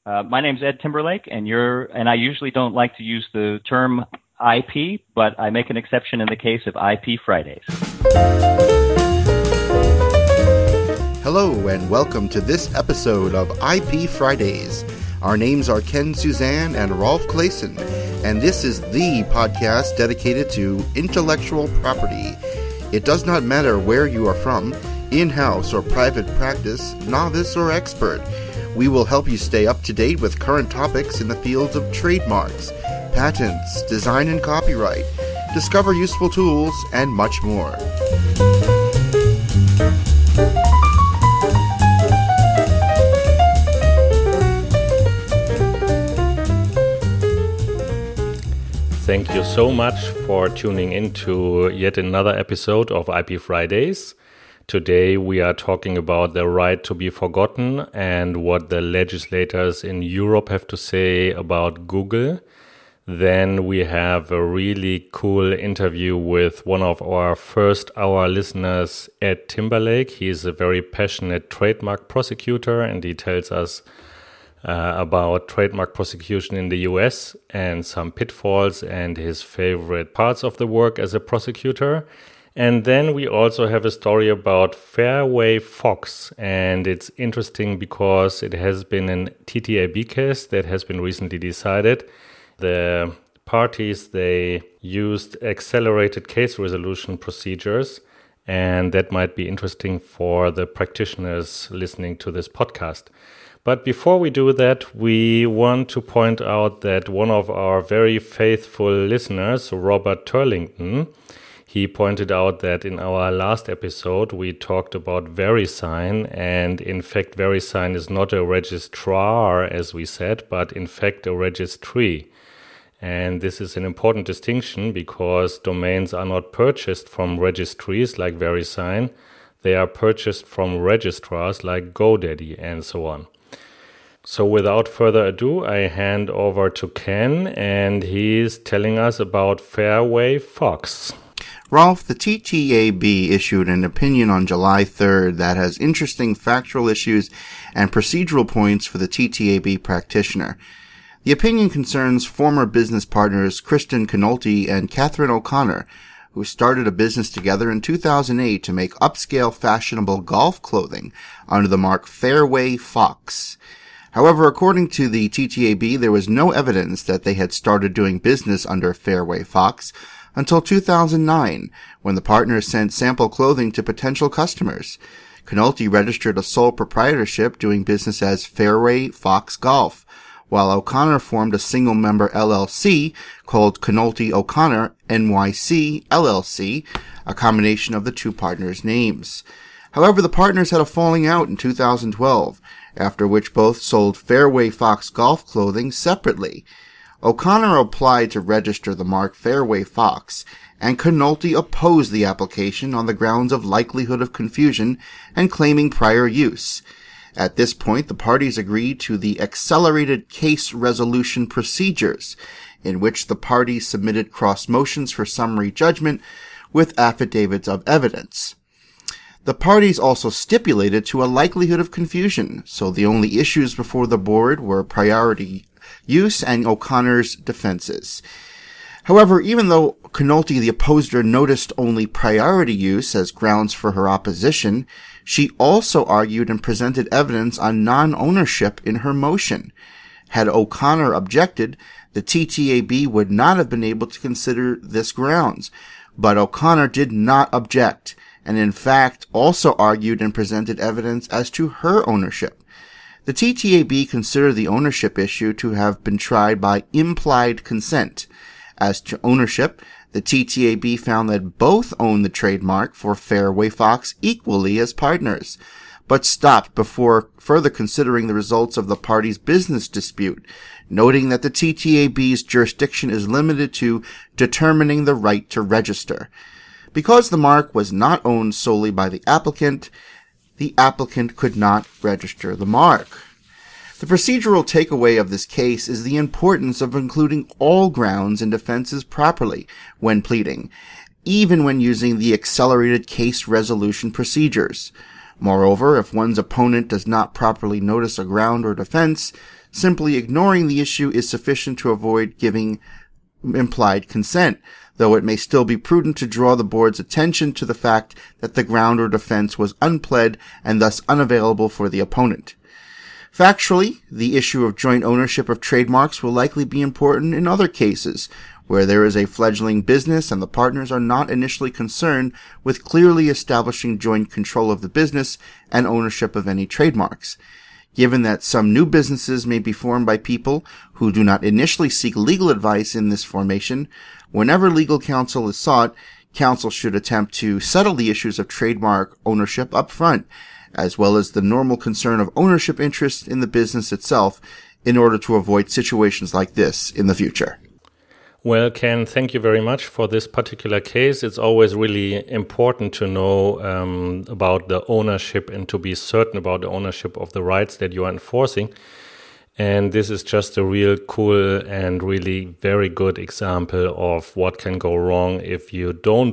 My name's Ed Timberlake, and I usually don't like to use the term IP, but I make an exception in the case of IP Fridays. Hello, and welcome to this episode of IP Fridays. Our names are Ken Suzanne and Rolf Clayson, and this is the podcast dedicated to intellectual property. It does not matter where you are from, in-house or private practice, novice or expert. We will help you stay up to date with current topics in the fields of trademarks, patents, design and copyright, discover useful tools, and much more. Thank you so much for tuning in to yet another episode of IP Fridays. Today we are talking about the right to be forgotten and what the legislators in Europe have to say about Google. Then we have a really cool interview with one of our first hour listeners, Ed Timberlake. He is a very passionate trademark prosecutor, and he tells us about trademark prosecution in the US and some pitfalls and his favorite parts of the work as a prosecutor. And then we also have a story about Fairway Fox, and it's interesting because it has been an TTAB case that has been recently decided. The parties, they used accelerated case resolution procedures, and that might be interesting for the practitioners listening to this podcast. But before we do that, we want to point out that one of our very faithful listeners, Robert Turlington, he pointed out that in our last episode, we talked about VeriSign, and in fact, VeriSign is not a registrar, as we said, but in fact a registry. And this is an important distinction because domains are not purchased from registries like VeriSign. They are purchased from registrars like GoDaddy and so on. So without further ado, I hand over to Ken, and he's telling us about Fairway Fox. Rolf, the TTAB issued an opinion on July 3rd that has interesting factual issues and procedural points for the TTAB practitioner. The opinion concerns former business partners Kristen Canolte and Catherine O'Connor, who started a business together in 2008 to make upscale fashionable golf clothing under the mark Fairway Fox. However, according to the TTAB, there was no evidence that they had started doing business under Fairway Fox until 2009, when the partners sent sample clothing to potential customers. Canolte registered a sole proprietorship doing business as Fairway Fox Golf, while O'Connor formed a single-member LLC called Canolte O'Connor NYC LLC, a combination of the two partners' names. However, the partners had a falling out in 2012, after which both sold Fairway Fox golf clothing separately. O'Connor applied to register the mark Fairway Fox, and Canolte opposed the application on the grounds of likelihood of confusion and claiming prior use. At this point, the parties agreed to the accelerated case resolution procedures, in which the parties submitted cross motions for summary judgment with affidavits of evidence. The parties also stipulated to a likelihood of confusion, so the only issues before the board were priority use and O'Connor's defenses. However, even though Canolte, the opposer, noticed only priority use as grounds for her opposition, she also argued and presented evidence on non-ownership in her motion. Had O'Connor objected, the TTAB would not have been able to consider this grounds, but O'Connor did not object, and in fact also argued and presented evidence as to her ownership. The TTAB considered the ownership issue to have been tried by implied consent. As to ownership, the TTAB found that both owned the trademark for Fairway Fox equally as partners, but stopped before further considering the results of the parties' business dispute, noting that the TTAB's jurisdiction is limited to determining the right to register. Because the mark was not owned solely by the applicant could not register the mark. The procedural takeaway of this case is the importance of including all grounds and defenses properly when pleading, even when using the accelerated case resolution procedures. Moreover, if one's opponent does not properly notice a ground or defense, Simply ignoring the issue is sufficient to avoid giving implied consent, though it may still be prudent to draw the board's attention to the fact that the ground or defense was unpled and thus unavailable for the opponent. Factually, the issue of joint ownership of trademarks will likely be important in other cases, where there is a fledgling business and the partners are not initially concerned with clearly establishing joint control of the business and ownership of any trademarks. Given that some new businesses may be formed by people who do not initially seek legal advice in this formation, whenever legal counsel is sought, counsel should attempt to settle the issues of trademark ownership up front, as well as the normal concern of ownership interest in the business itself, in order to avoid situations like this in the future. Well, Ken, thank you very much for this particular case. It's always really important to know about the ownership and to be certain about the ownership of the rights that you are enforcing. And this is just a real cool and really very good example of what can go wrong if you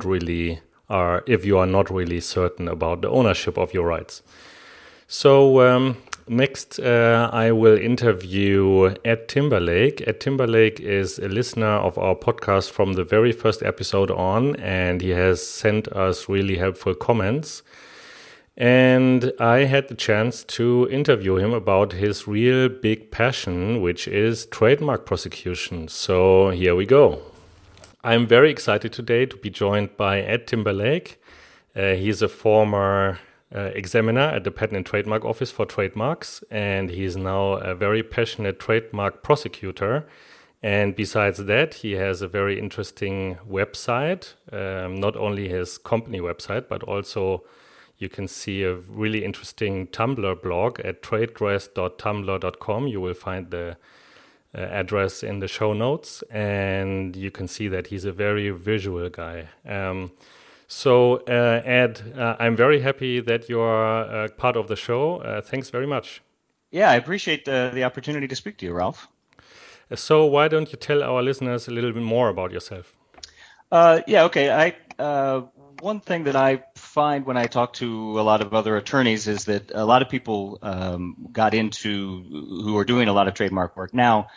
if you are not really certain about the ownership of your rights. So next, I will interview Ed Timberlake. Ed Timberlake is a listener of our podcast from the very first episode on, and he has sent us really helpful comments. And I had the chance to interview him about his real big passion, which is trademark prosecution. So here we go. I'm very excited today to be joined by Ed Timberlake. He's a former examiner at the Patent and Trademark Office for trademarks, and he is now a very passionate trademark prosecutor. And besides that, he has a very interesting website, not only his company website, but also you can see a really interesting Tumblr blog at tradedress.tumblr.com. You will find the address in the show notes, and you can see that he's a very visual guy. So, Ed, I'm very happy that you're part of the show. Thanks very much. Yeah, I appreciate the opportunity to speak to you, Ralph. So why don't you tell our listeners a little bit more about yourself? Okay. One thing that I find when I talk to a lot of other attorneys is that a lot of people who are doing a lot of trademark work now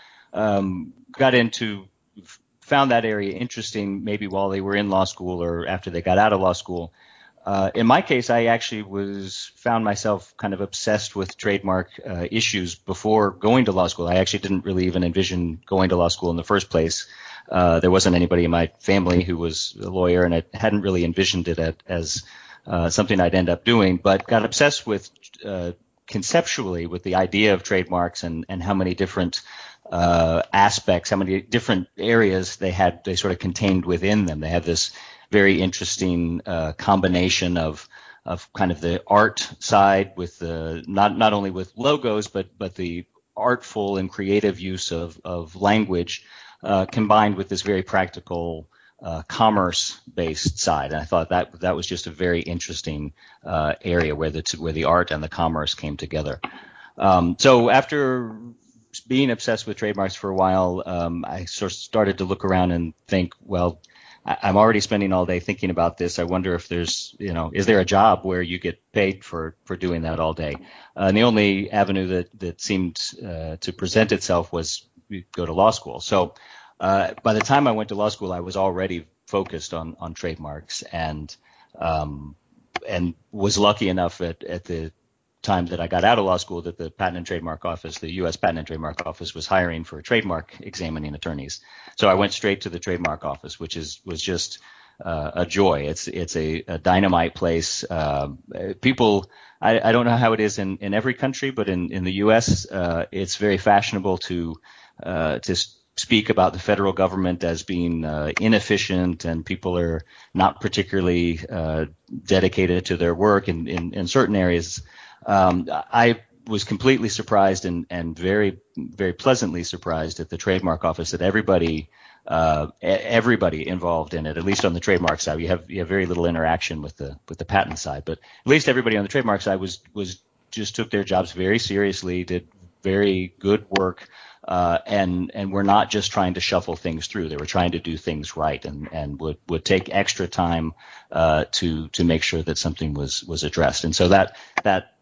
found that area interesting maybe while they were in law school or after they got out of law school. In my case, I actually found myself kind of obsessed with trademark issues before going to law school. I actually didn't really even envision going to law school in the first place. There wasn't anybody in my family who was a lawyer, and I hadn't really envisioned it as something I'd end up doing, but got obsessed with conceptually with the idea of trademarks and how many different aspects, how many different areas they sort of contained within them. They had this very interesting combination of kind of the art side with the not only with logos but the artful and creative use of language combined with this very practical commerce-based side. And I thought that was just a very interesting area where the art and the commerce came together. So after being obsessed with trademarks for a while, I sort of started to look around and think, well, I'm already spending all day thinking about this. I wonder if is there a job where you get paid for doing that all day? And the only avenue that seemed to present itself was go to law school. So by the time I went to law school, I was already focused on trademarks and was lucky enough at the time that I got out of law school that the Patent and Trademark Office, the U.S. Patent and Trademark Office, was hiring for trademark examining attorneys. So I went straight to the Trademark Office, which was just a joy. It's a dynamite place. People, I don't know how it is in every country, but in the U.S., it's very fashionable to speak about the federal government as being inefficient, and people are not particularly dedicated to their work in certain areas. I was completely surprised and very, very pleasantly surprised at the Trademark Office that everybody involved in it, at least on the trademark side, you have very little interaction with the patent side, but at least everybody on the trademark side was just took their jobs very seriously, did very good work, and were not just trying to shuffle things through. They were trying to do things right, and would take extra time to make sure that something was addressed. And so that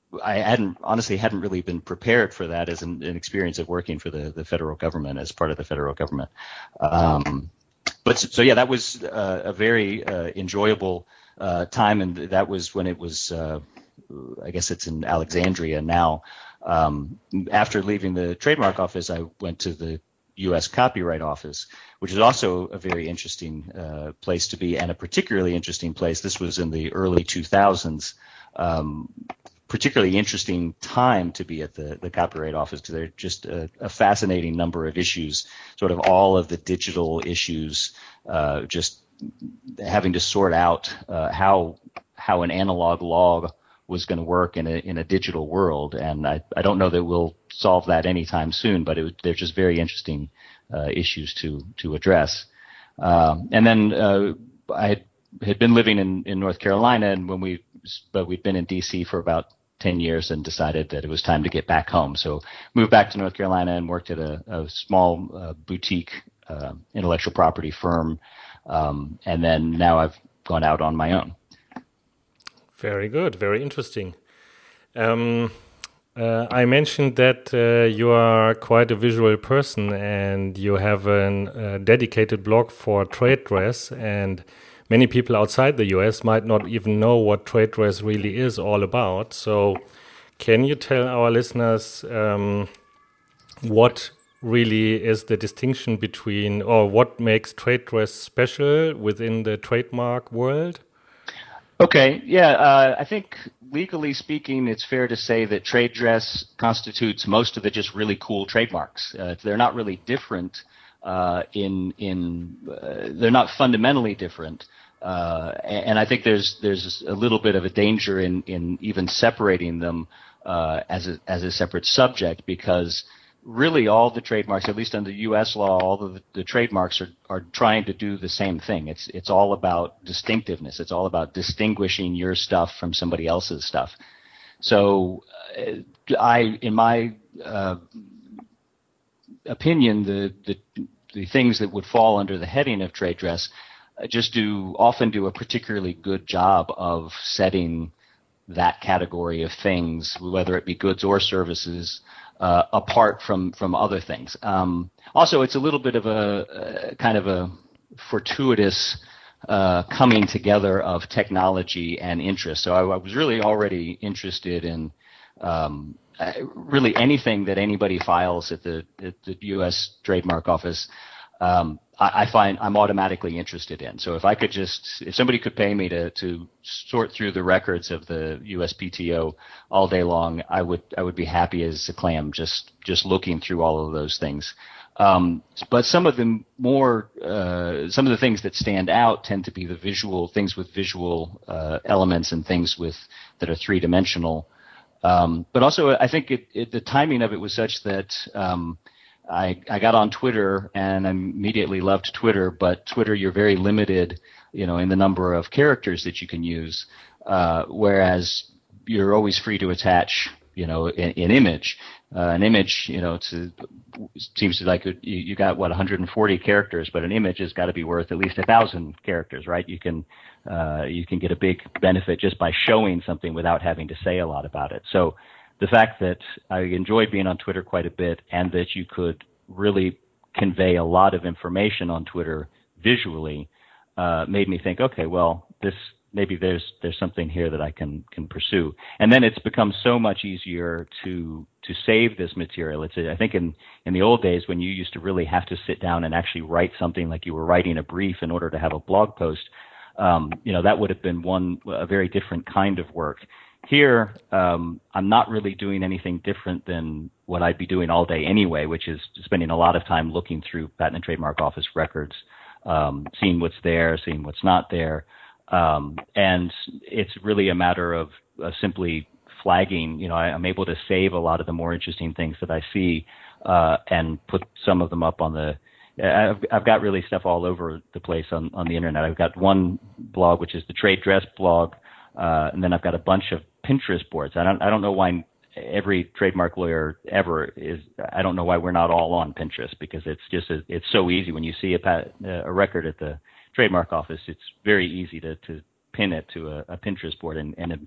I hadn't really been prepared for that as an experience of working for the federal government as part of the federal government. But so yeah, that was a very enjoyable time, and that was when it was. I guess it's in Alexandria now. After leaving the trademark office, I went to the U.S. Copyright Office, which is also a very interesting place to be, and a particularly interesting place. This was in the early 2000s. Particularly interesting time to be at the Copyright Office, because there are just a fascinating number of issues, sort of all of the digital issues, just having to sort out how an analog log was going to work in a digital world. And I don't know that we'll solve that anytime soon, but they're just very interesting issues to address. And then I had been living in North Carolina, and but we'd been in D.C. for about 10 years and decided that it was time to get back home. So moved back to North Carolina and worked at a small boutique intellectual property firm. And then now I've gone out on my own. Very good. Very interesting. I mentioned that you are quite a visual person and you have a dedicated blog for trade dress, and many people outside the US might not even know what trade dress really is all about. So can you tell our listeners what really is the distinction between, or what makes trade dress special within the trademark world? Okay, yeah, I think legally speaking, it's fair to say that trade dress constitutes most of the just really cool trademarks. They're not really different they're not fundamentally different. And I think there's a little bit of a danger in even separating them as a separate subject, because really all the trademarks, at least under U.S. law, all of the trademarks are trying to do the same thing. It's all about distinctiveness. It's all about distinguishing your stuff from somebody else's stuff. So in my opinion, the things that would fall under the heading of trade dress often do a particularly good job of setting that category of things, whether it be goods or services, apart from other things. Also, it's a little bit of a kind of a fortuitous coming together of technology and interest. So I was really already interested in really anything that anybody files at the U.S. Trademark Office. I find I'm automatically interested in. So if somebody could pay me to sort through the records of the USPTO all day long, I would be happy as a clam just looking through all of those things. But some of the things that stand out tend to be the visual things with visual elements and things that are three-dimensional. But also, I think the timing of it was such that I got on Twitter and I immediately loved Twitter, but Twitter, you're very limited, in the number of characters that you can use, whereas you're always free to attach, an image. An image, seems to like you got 140 characters, but an image has got to be worth at least 1,000 characters, right? You can get a big benefit just by showing something without having to say a lot about it. So the fact that I enjoyed being on Twitter quite a bit, and that you could really convey a lot of information on Twitter visually, made me think, okay, well, maybe there's something here that I can pursue. And then it's become so much easier to save this material. I think in the old days, when you used to really have to sit down and actually write something like you were writing a brief in order to have a blog post, that would have been a very different kind of work. Here, I'm not really doing anything different than what I'd be doing all day anyway, which is spending a lot of time looking through Patent and Trademark Office records, seeing what's there, seeing what's not there. And it's really a matter of simply flagging. I'm able to save a lot of the more interesting things that I see and put some of them up on I've got really stuff all over the place on the internet. I've got one blog, which is the Trade Dress blog, and then I've got a bunch of Pinterest boards. I don't know why every trademark lawyer ever is. I don't know why we're not all on Pinterest, because it's so easy when you see a record at the Trademark Office. It's very easy to pin it to a Pinterest board, and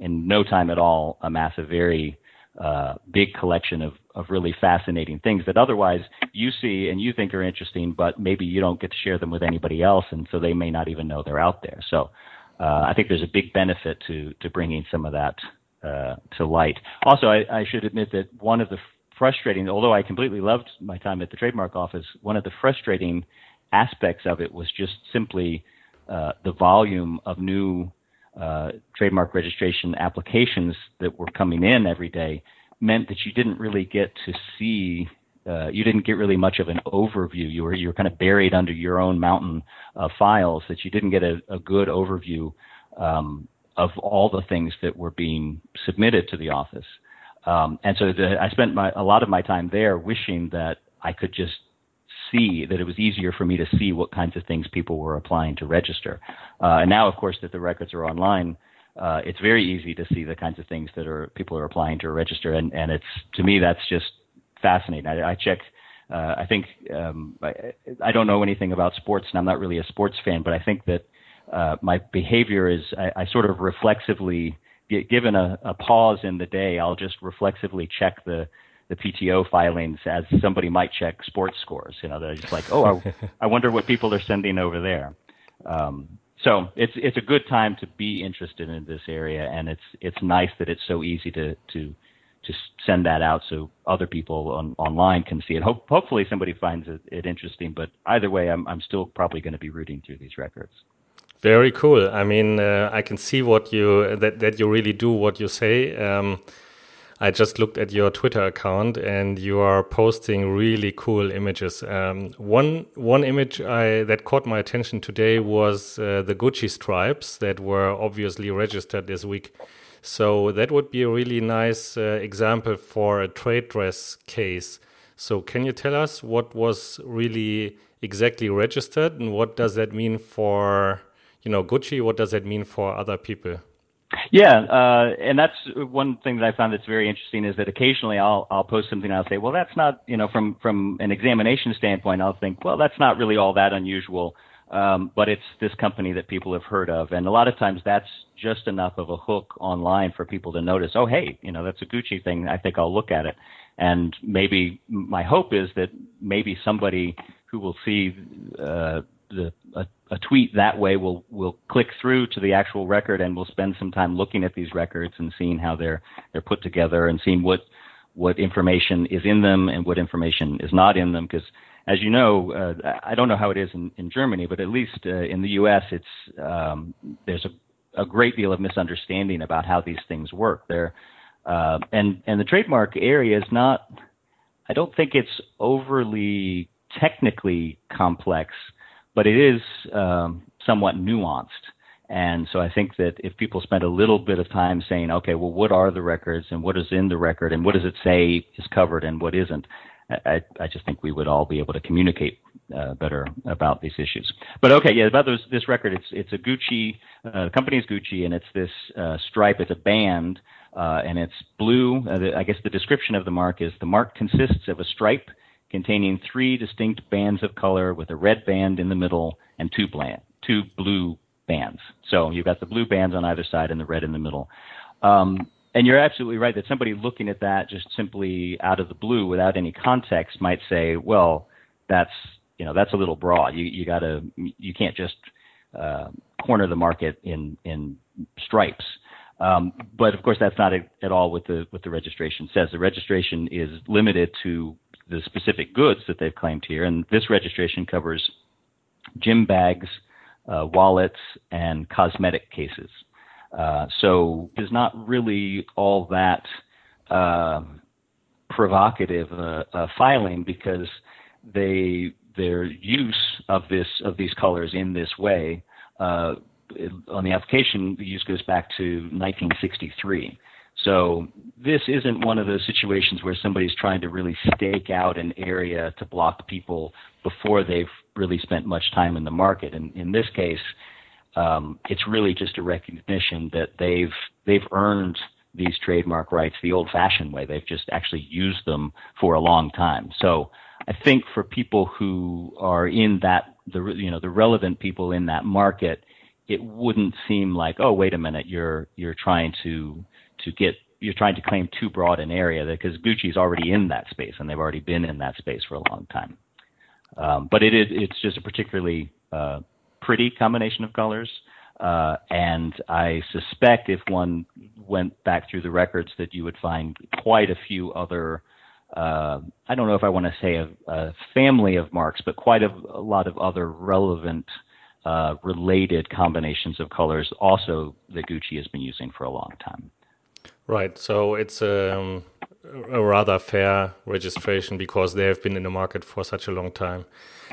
in no time at all amass a very big collection of really fascinating things that otherwise you see and you think are interesting, but maybe you don't get to share them with anybody else, and so they may not even know they're out there. So I think there's a big benefit to bringing some of that to light. Also, I should admit that one of the frustrating, although I completely loved my time at the trademark office, one of the frustrating aspects of it was just simply the volume of new trademark registration applications that were coming in every day meant that you didn't really get to see, you didn't get really much of an overview. You were kind of buried under your own mountain of files, that you didn't get a good overview of all the things that were being submitted to the office. And so I spent a lot of my time there wishing that I could just see, that it was easier for me to see what kinds of things people were applying to register. And now, of course, that the records are online, it's very easy to see the kinds of things that people are applying to register. And it's, to me, that's just fascinating. I check, I think, I don't know anything about sports, and I'm not really a sports fan, but I think that my behavior is, I sort of reflexively, given a pause in the day, I'll just reflexively check the PTO filings as somebody might check sports scores. They're just like, oh, I wonder what people are sending over there. So it's a good time to be interested in this area, and it's nice that it's so easy to send that out so other people online can see it. Hopefully somebody finds it interesting, but either way, I'm still probably going to be rooting through these records. Very cool. I mean, I can see that you really do what you say. I just looked at your Twitter account, and you are posting really cool images. One image that caught my attention today was the Gucci stripes that were obviously registered this week. So that would be a really nice example for a trade dress case. So can you tell us what was really exactly registered, and what does that mean for Gucci? What does that mean for other people? Yeah, and that's one thing that I found that's very interesting, is that occasionally I'll post something and I'll say, well, that's not, from an examination standpoint, I'll think, well, that's not really all that unusual, but it's this company that people have heard of. And a lot of times that's just enough of a hook online for people to notice, oh, hey, that's a Gucci thing, I think I'll look at it. And maybe my hope is that maybe somebody who will see a tweet that way will click through to the actual record, and will spend some time looking at these records and seeing how they're put together, and seeing what information is in them and what information is not in them. Because, as you know, I don't know how it is in Germany, but at least in the U.S., there's a great deal of misunderstanding about how these things work. And the trademark area is not, I don't think it's overly technically complex, but it is somewhat nuanced. And so I think that if people spend a little bit of time saying, okay, well, what are the records, and what is in the record, and what does it say is covered and what isn't, I just think we would all be able to communicate better about these issues. But okay, yeah, about this record, it's a Gucci, the company is Gucci, and it's this stripe, it's a band, and it's blue. I guess the description of the mark is, the mark consists of a stripe containing 3 distinct bands of color with a red band in the middle and 2 blue bands. So you've got the blue bands on either side and the red in the middle. And you're absolutely right that somebody looking at that just simply out of the blue without any context might say, well, that's a little broad. You can't just corner the market in stripes. But of course that's not at all what the registration says. The registration is limited to the specific goods that they've claimed here, and this registration covers gym bags, wallets, and cosmetic cases. So it's not really all that provocative filing, because their use of these colors in this way on the application, the use goes back to 1963. So this isn't one of those situations where somebody's trying to really stake out an area to block people before they've really spent much time in the market. And in this case, it's really just a recognition that they've earned these trademark rights the old-fashioned way. They've just actually used them for a long time. So I think for people who are in that, the relevant people in that market, it wouldn't seem like, oh, wait a minute, you're trying to claim too broad an area, because Gucci's already in that space and they've already been in that space for a long time. But it's just a particularly pretty combination of colors. And I suspect if one went back through the records that you would find quite a few other, I don't know if I want to say a family of marks, but quite a lot of other relevant related combinations of colors also that Gucci has been using for a long time. Right. So it's a rather fair registration because they have been in the market for such a long time.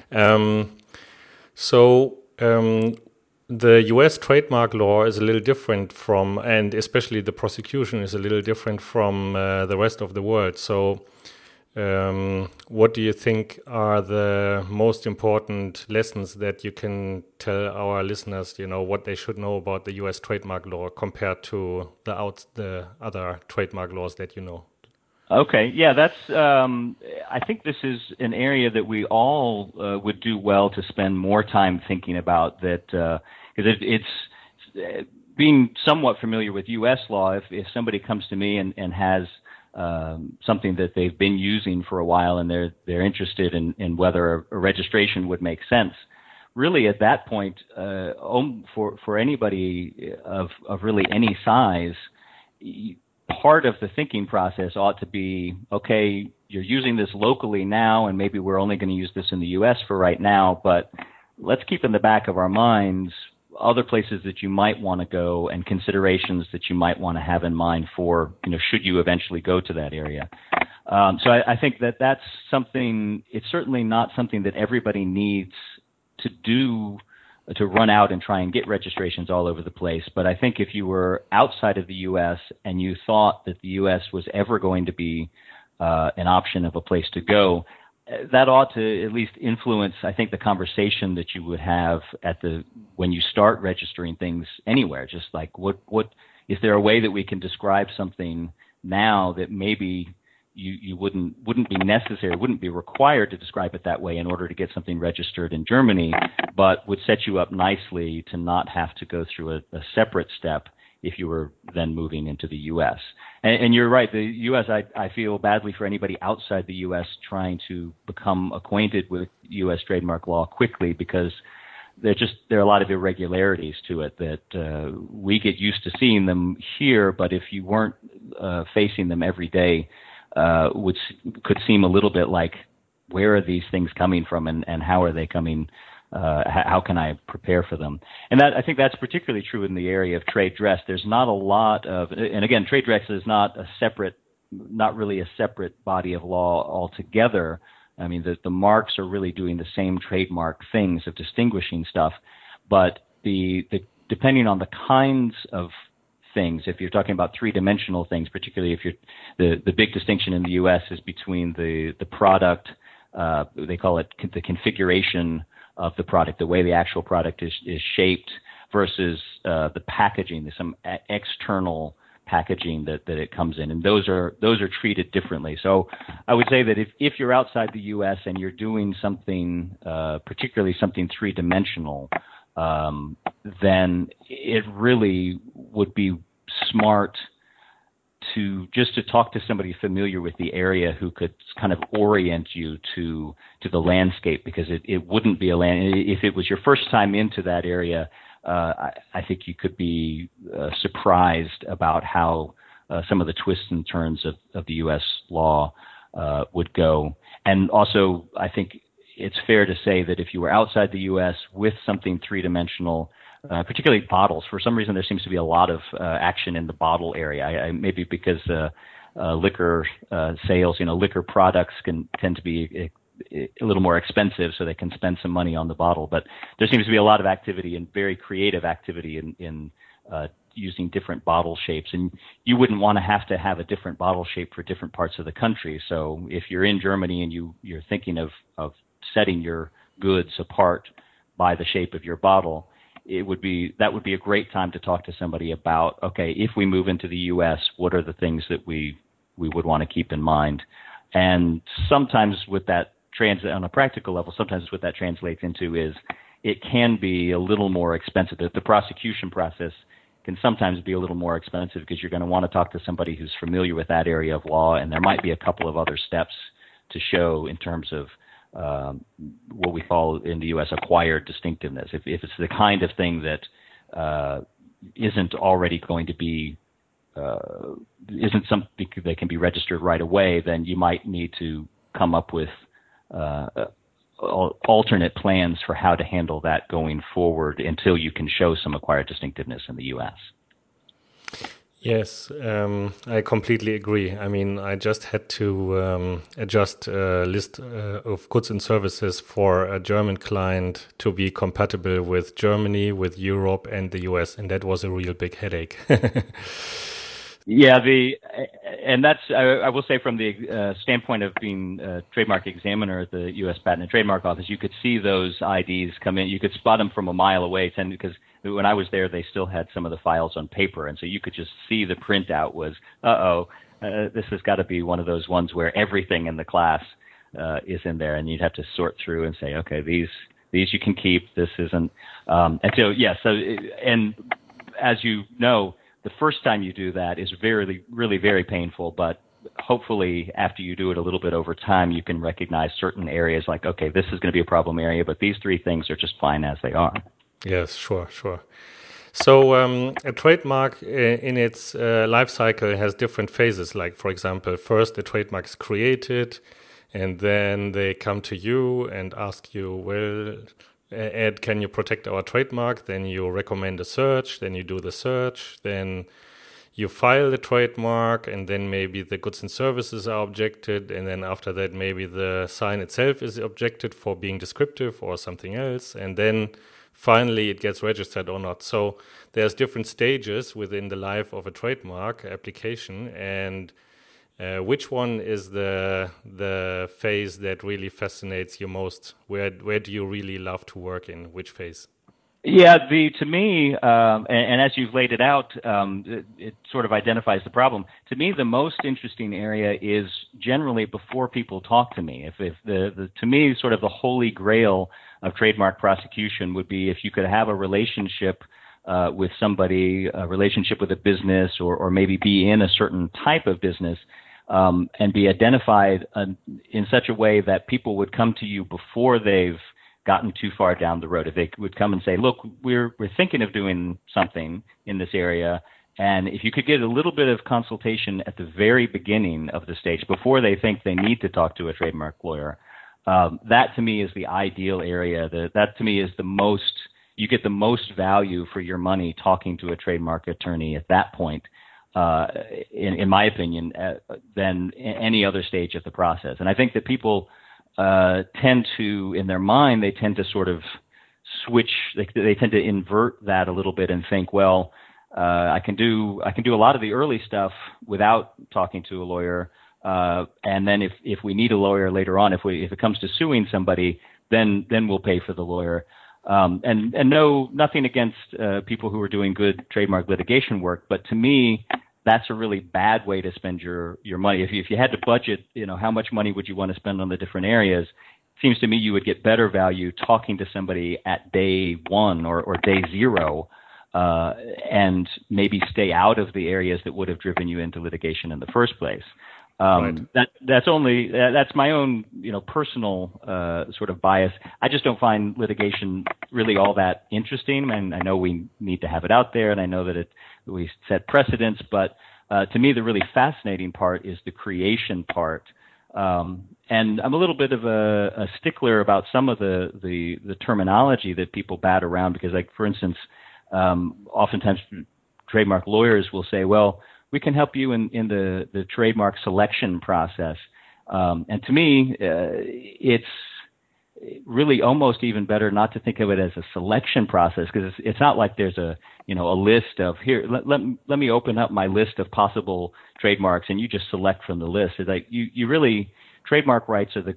The US trademark law is a little different from, and especially the prosecution is a little different from the rest of the world. So what do you think are the most important lessons that you can tell our listeners, what they should know about the US trademark law compared to the other trademark laws that you know? Okay, yeah, that's. I think this is an area that we all would do well to spend more time thinking about. That because it's being somewhat familiar with U.S. law. If somebody comes to me and has something that they've been using for a while and they're interested in whether a registration would make sense, really at that point, for anybody of really any size. Part of the thinking process ought to be, okay, you're using this locally now, and maybe we're only going to use this in the U.S. for right now, but let's keep in the back of our minds other places that you might want to go and considerations that you might want to have in mind for, should you eventually go to that area. So I think that's something, it's certainly not something that everybody needs to do to run out and try and get registrations all over the place. But I think if you were outside of the U.S. and you thought that the U.S. was ever going to be an option of a place to go, that ought to at least influence, I think, the conversation that you would have when you start registering things anywhere. Just like, what is there a way that we can describe something now that maybe you wouldn't be necessary, wouldn't be required to describe it that way in order to get something registered in Germany, but would set you up nicely to not have to go through a separate step if you were then moving into the U.S. And you're right, the U.S., I feel badly for anybody outside the U.S. trying to become acquainted with U.S. trademark law quickly, because there are a lot of irregularities to it that we get used to seeing them here, but if you weren't facing them every day, could seem a little bit like, where are these things coming from and how are they coming? How can I prepare for them? And I think that's particularly true in the area of trade dress. There's not a lot of, and again, trade dress is not really a separate body of law altogether. I mean, the marks are really doing the same trademark things of distinguishing stuff, but depending on the kinds of things, if you're talking about three-dimensional things, particularly if the big distinction in the U.S. is between the product, they call it the configuration of the product, the way the actual product is shaped, versus the packaging. There's some external packaging that it comes in, and those are treated differently. So I would say that if you're outside the U.S. and you're doing something, particularly something three-dimensional, then it really would be smart to talk to somebody familiar with the area who could kind of orient you to the landscape, because it wouldn't be if it was your first time into that area, I think you could be surprised about how some of the twists and turns of the U.S. law would go. And also, I think it's fair to say that if you were outside the U.S. with something three-dimensional, particularly bottles, for some reason there seems to be a lot of action in the bottle area. Maybe because liquor sales, liquor products can tend to be a little more expensive, so they can spend some money on the bottle. But there seems to be a lot of activity, and very creative activity in using different bottle shapes. And you wouldn't want to have a different bottle shape for different parts of the country. So if you're in Germany and you're thinking of setting your goods apart by the shape of your bottle, that would be a great time to talk to somebody about, okay, if we move into the U.S., what are the things that we would want to keep in mind? And sometimes with that on a practical level, sometimes what that translates into is, it can be a little more expensive. The prosecution process can sometimes be a little more expensive because you're going to want to talk to somebody who's familiar with that area of law, and there might be a couple of other steps to show in terms of what we call in the U.S. acquired distinctiveness. If it's the kind of thing that isn't already going to be isn't something that can be registered right away, then you might need to come up with alternate plans for how to handle that going forward until you can show some acquired distinctiveness in the U.S. Yes, I completely agree. I mean, I just had to adjust a list of goods and services for a German client to be compatible with Germany, with Europe, and the US, and that was a real big headache. Yeah, and that's, I will say, from the standpoint of being a trademark examiner at the U.S. Patent and Trademark Office, you could see those IDs come in. You could spot them from a mile away, because when I was there, they still had some of the files on paper, and so you could just see the printout was, this has got to be one of those ones where everything in the class is in there, and you'd have to sort through and say, okay, these you can keep, this isn't. And so, yeah, and as you know, the first time you do that is really very painful, but hopefully after you do it a little bit over time, you can recognize certain areas like, okay, this is going to be a problem area, but these three things are just fine as they are. Yes, sure. So a trademark in its life cycle has different phases. Like, for example, first the trademark is created, and then they come to you and ask you, well, Ed, can you protect our trademark? Then you recommend a search, then you do the search, then you file the trademark, and then maybe the goods and services are objected, and then after that maybe the sign itself is objected for being descriptive or something else, and then finally it gets registered or not. So there's different stages within the life of a trademark application, and which one is the phase that really fascinates you most? Where do you really love to work in? Which phase? Yeah, to me, and as you've laid it out, it sort of identifies the problem. To me, the most interesting area is generally before people talk to me. If to me, sort of the holy grail of trademark prosecution would be if you could have a relationship with somebody, a relationship with a business, or maybe be in a certain type of business, and be identified in such a way that people would come to you before they've gotten too far down the road. If they would come and say, look, we're thinking of doing something in this area, and if you could get a little bit of consultation at the very beginning of the stage, before they think they need to talk to a trademark lawyer, that to me is the ideal area. That to me is the most, you get the most value for your money talking to a trademark attorney at that point, in my opinion, than any other stage of the process. And I think that people tend to, in their mind, they tend to sort of switch. They tend to invert that a little bit and think, well, I can do a lot of the early stuff without talking to a lawyer, and then if we need a lawyer later on, if it comes to suing somebody, then we'll pay for the lawyer. And no, nothing against people who are doing good trademark litigation work, but to me, that's a really bad way to spend your money. If you had to budget, how much money would you want to spend on the different areas? It seems to me you would get better value talking to somebody at day one or day zero, and maybe stay out of the areas that would have driven you into litigation in the first place. Right. That's my own, personal sort of bias. I just don't find litigation really all that interesting, and I know we need to have it out there, and I know that we set precedents, but to me the really fascinating part is the creation part. And I'm a little bit of a stickler about some of the terminology that people bat around, because, like, for instance, oftentimes trademark lawyers will say, well, we can help you in the trademark selection process. And to me, it's really almost even better not to think of it as a selection process, because it's not like there's a list of, here, let me open up my list of possible trademarks and you just select from the list. It's like you really, trademark rights are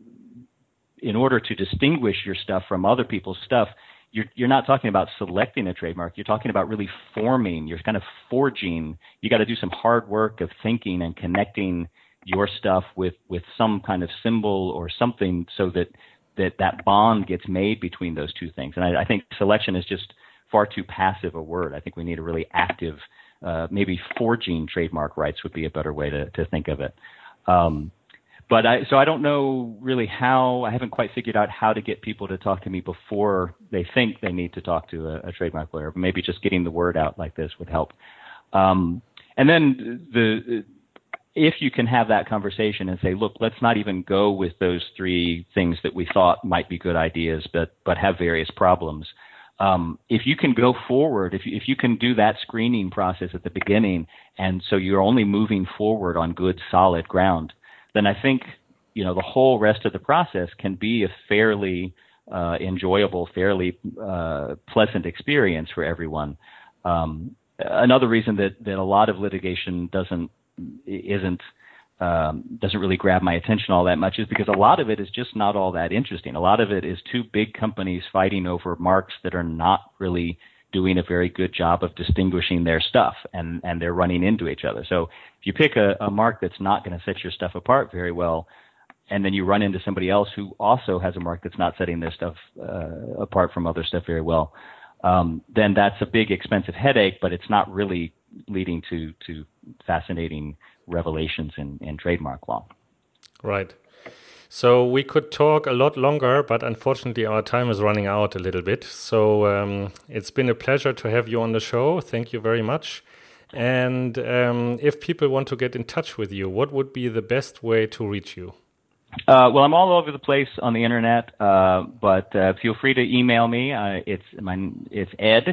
in order to distinguish your stuff from other people's stuff, you're not talking about selecting a trademark. You're talking about really forming. You're kind of forging. You got to do some hard work of thinking and connecting your stuff with some kind of symbol or something, so that that bond gets made between those two things. And I think selection is just far too passive a word. I think we need a really active, maybe forging trademark rights would be a better way to think of it. But I don't know really how. I haven't quite figured out how to get people to talk to me before they think they need to talk to a trademark lawyer. But maybe just getting the word out like this would help. And then if you can have that conversation and say, look, let's not even go with those three things that we thought might be good ideas, but have various problems. If you can go forward, if you can do that screening process at the beginning, and so you're only moving forward on good, solid ground, then I think, the whole rest of the process can be a fairly enjoyable, fairly pleasant experience for everyone. Another reason that a lot of litigation doesn't really grab my attention all that much is because a lot of it is just not all that interesting. A lot of it is two big companies fighting over marks that are not really doing a very good job of distinguishing their stuff, and they're running into each other. So if you pick a mark that's not going to set your stuff apart very well, and then you run into somebody else who also has a mark that's not setting their stuff apart from other stuff very well, then that's a big expensive headache, but it's not really leading to fascinating revelations in trademark law. Right. So we could talk a lot longer, but unfortunately our time is running out a little bit. So it's been a pleasure to have you on the show. Thank you very much. And if people want to get in touch with you, what would be the best way to reach you? Well, I'm all over the place on the internet, but feel free to email me. It's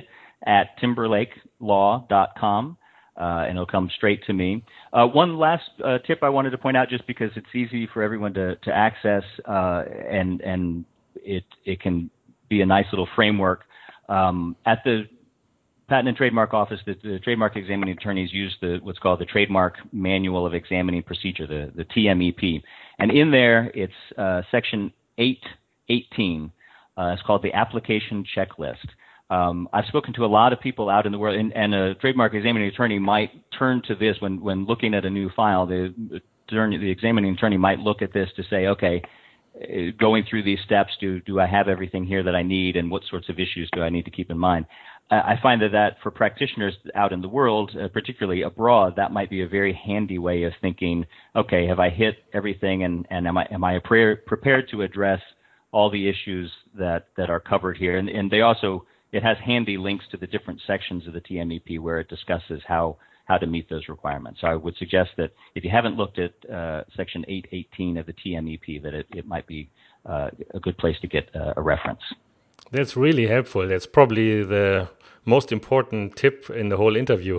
ed@timberlakelaw.com. And it'll come straight to me. One last tip I wanted to point out, just because it's easy for everyone to access, and it can be a nice little framework. At the Patent and Trademark Office, the trademark examining attorneys use what's called the Trademark Manual of Examining Procedure, the TMEP. And in there, it's section 818. It's called the Application Checklist. I've spoken to a lot of people out in the world, and a trademark examining attorney might turn to this when looking at a new file. The examining attorney might look at this to say, okay, going through these steps, do I have everything here that I need, and what sorts of issues do I need to keep in mind? I find that for practitioners out in the world, particularly abroad, that might be a very handy way of thinking, okay, have I hit everything, and am I prepared to address all the issues that are covered here? And they also, it has handy links to the different sections of the TMEP where it discusses how to meet those requirements. So I would suggest that if you haven't looked at section 818 of the TMEP, that it might be a good place to get a reference. That's really helpful. That's probably the most important tip in the whole interview.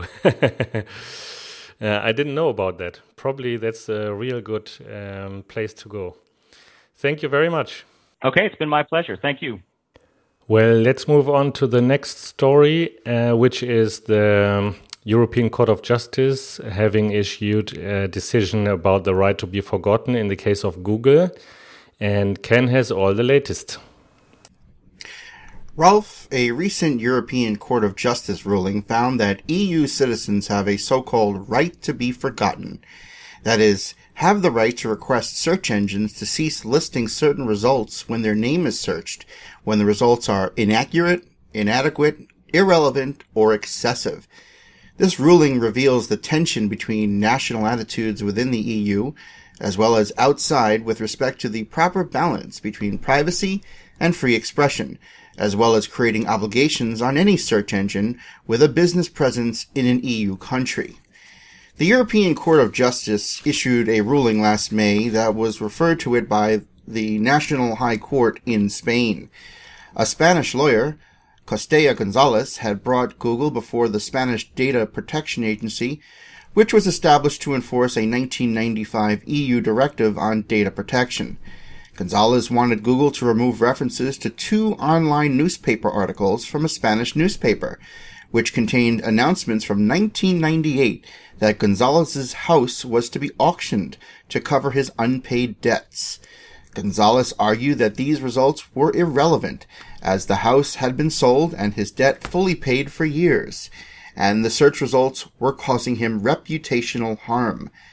I didn't know about that. Probably that's a real good place to go. Thank you very much. Okay, it's been my pleasure. Thank you. Well, let's move on to the next story, which is the European Court of Justice having issued a decision about the right to be forgotten in the case of Google. And Ken has all the latest. Ralph, a recent European Court of Justice ruling found that EU citizens have a so-called right to be forgotten. That is, have the right to request search engines to cease listing certain results when their name is searched, when the results are inaccurate, inadequate, irrelevant, or excessive. This ruling reveals the tension between national attitudes within the EU, as well as outside with respect to the proper balance between privacy and free expression, as well as creating obligations on any search engine with a business presence in an EU country. The European Court of Justice issued a ruling last May that was referred to it by the National High Court in Spain. A Spanish lawyer, Costella Gonzalez, had brought Google before the Spanish Data Protection Agency, which was established to enforce a 1995 EU directive on data protection. Gonzalez wanted Google to remove references to 2 online newspaper articles from a Spanish newspaper, which contained announcements from 1998 that Gonzalez's house was to be auctioned to cover his unpaid debts. Gonzalez argued that these results were irrelevant, as the house had been sold and his debt fully paid for years, and the search results were causing him reputational harm.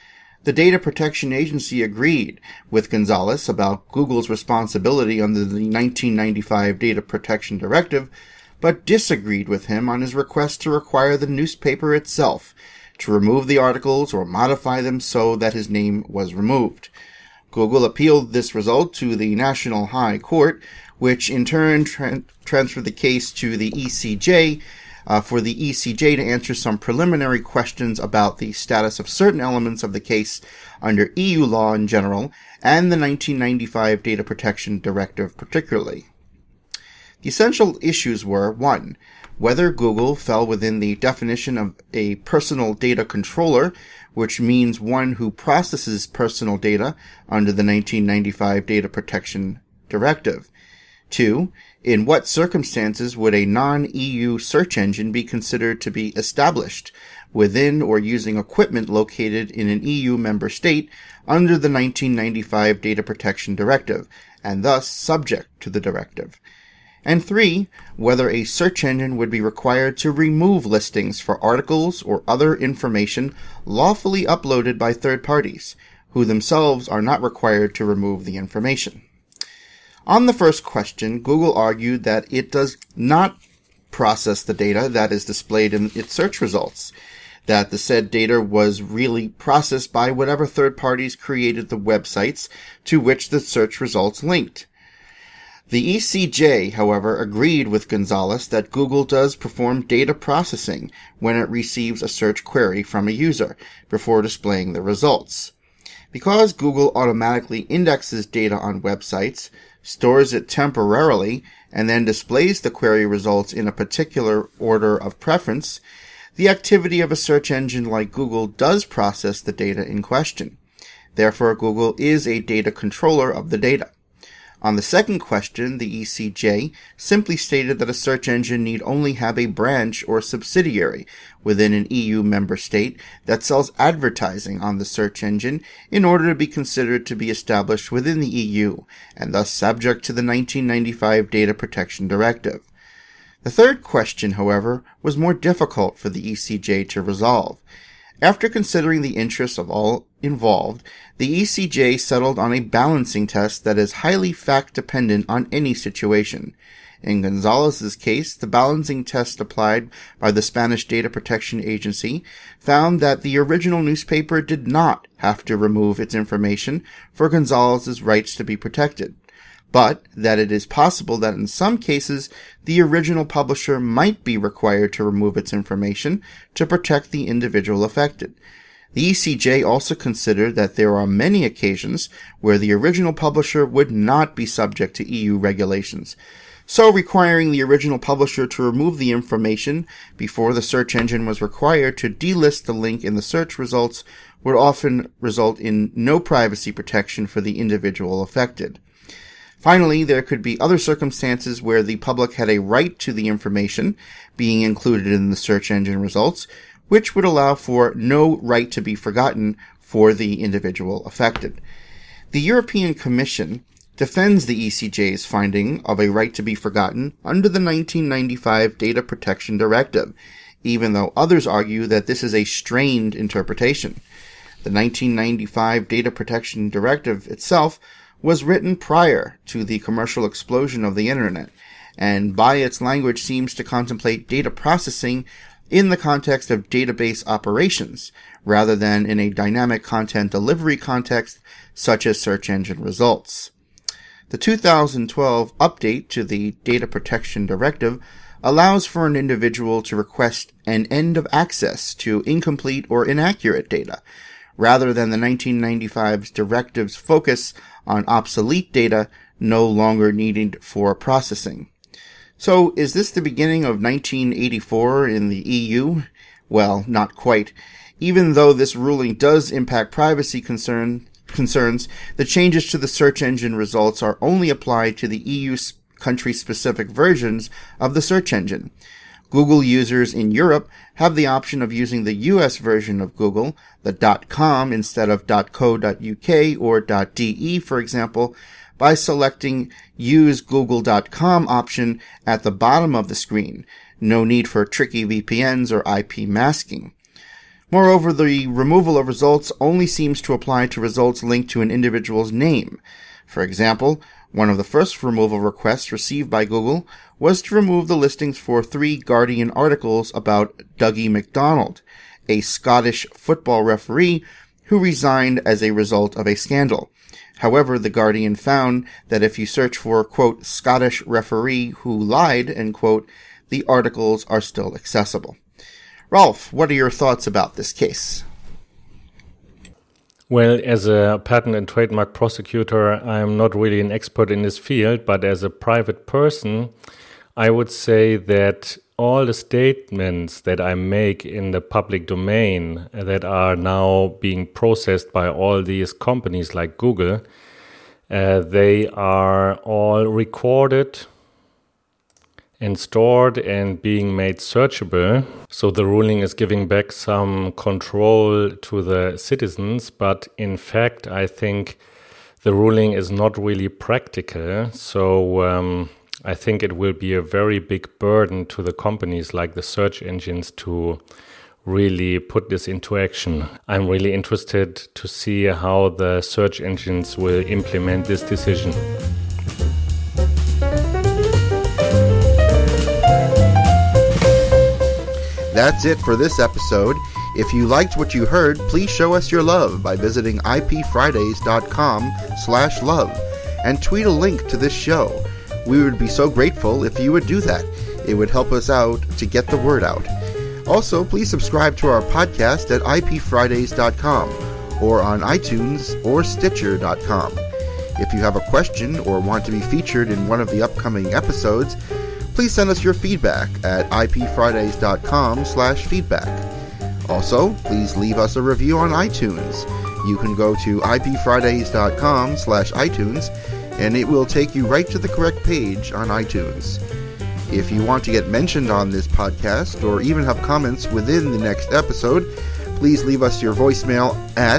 The Data Protection Agency agreed with Gonzalez about Google's responsibility under the 1995 Data Protection Directive, but disagreed with him on his request to require the newspaper itself to remove the articles or modify them so that his name was removed. Google appealed this result to the National High Court, which in turn transferred the case to the ECJ, for the ECJ to answer some preliminary questions about the status of certain elements of the case under EU law in general and the 1995 Data Protection Directive particularly. The essential issues were, 1. Whether Google fell within the definition of a personal data controller, which means one who processes personal data under the 1995 Data Protection Directive. 2. In what circumstances would a non-EU search engine be considered to be established within or using equipment located in an EU member state under the 1995 Data Protection Directive, and thus subject to the directive? And 3, whether a search engine would be required to remove listings for articles or other information lawfully uploaded by third parties, who themselves are not required to remove the information. On the first question, Google argued that it does not process the data that is displayed in its search results, that the said data was really processed by whatever third parties created the websites to which the search results linked. The ECJ, however, agreed with Gonzalez that Google does perform data processing when it receives a search query from a user before displaying the results. Because Google automatically indexes data on websites, stores it temporarily, and then displays the query results in a particular order of preference, the activity of a search engine like Google does process the data in question. Therefore, Google is a data controller of the data. On the second question, the ECJ simply stated that a search engine need only have a branch or subsidiary within an EU member state that sells advertising on the search engine in order to be considered to be established within the EU, and thus subject to the 1995 Data Protection Directive. The third question, however, was more difficult for the ECJ to resolve. After considering the interests of all involved, the ECJ settled on a balancing test that is highly fact-dependent on any situation. In Gonzalez's case, the balancing test applied by the Spanish Data Protection Agency found that the original newspaper did not have to remove its information for Gonzalez's rights to be protected, but that it is possible that in some cases the original publisher might be required to remove its information to protect the individual affected. The ECJ also considered that there are many occasions where the original publisher would not be subject to EU regulations, so requiring the original publisher to remove the information before the search engine was required to delist the link in the search results would often result in no privacy protection for the individual affected. Finally, there could be other circumstances where the public had a right to the information being included in the search engine results, which would allow for no right to be forgotten for the individual affected. The European Commission defends the ECJ's finding of a right to be forgotten under the 1995 Data Protection Directive, even though others argue that this is a strained interpretation. The 1995 Data Protection Directive itself was written prior to the commercial explosion of the Internet, and by its language seems to contemplate data processing in the context of database operations, rather than in a dynamic content delivery context such as search engine results. The 2012 update to the Data Protection Directive allows for an individual to request an end of access to incomplete or inaccurate data, rather than the 1995's directive's focus on obsolete data no longer needed for processing. So, is this the beginning of 1984 in the EU? Well, not quite. Even though this ruling does impact privacy concerns, the changes to the search engine results are only applied to the EU country-specific versions of the search engine. Google users in Europe have the option of using the US version of Google, the .com instead of .co.uk or .de, for example, by selecting Use Google.com option at the bottom of the screen. No need for tricky VPNs or IP masking. Moreover, the removal of results only seems to apply to results linked to an individual's name. For example, one of the first removal requests received by Google was to remove the listings for 3 Guardian articles about Dougie MacDonald, a Scottish football referee who resigned as a result of a scandal. However, The Guardian found that if you search for, quote, Scottish referee who lied, end quote, the articles are still accessible. Rolf, what are your thoughts about this case? Well, as a patent and trademark prosecutor, I am not really an expert in this field, but as a private person, I would say that all the statements that I make in the public domain that are now being processed by all these companies like Google, they are all recorded and stored and being made searchable. So the ruling is giving back some control to the citizens, but in fact, I think the ruling is not really practical. So I think it will be a very big burden to the companies like the search engines to really put this into action. I'm really interested to see how the search engines will implement this decision. That's it for this episode. If you liked what you heard, please show us your love by visiting ipfridays.com/love and tweet a link to this show. We would be so grateful if you would do that. It would help us out to get the word out. Also, please subscribe to our podcast at ipfridays.com or on iTunes or Stitcher.com. If you have a question or want to be featured in one of the upcoming episodes, please send us your feedback at ipfridays.com/feedback. Also, please leave us a review on iTunes. You can go to ipfridays.com/iTunes and it will take you right to the correct page on iTunes. If you want to get mentioned on this podcast or even have comments within the next episode, please leave us your voicemail at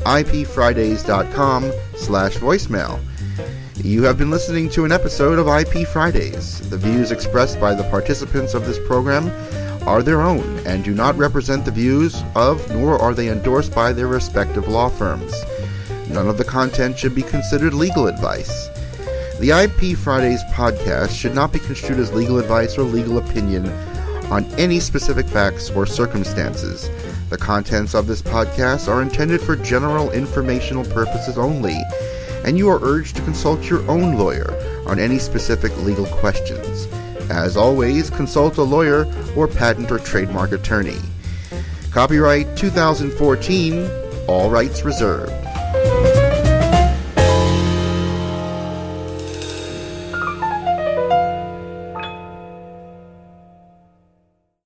ipfridays.com/voicemail. You have been listening to an episode of IP Fridays. The views expressed by the participants of this program are their own and do not represent the views of, nor are they endorsed by their respective law firms. None of the content should be considered legal advice. The IP Fridays podcast should not be construed as legal advice or legal opinion on any specific facts or circumstances. The contents of this podcast are intended for general informational purposes only, and you are urged to consult your own lawyer on any specific legal questions. As always, consult a lawyer or patent or trademark attorney. Copyright 2014, all rights reserved.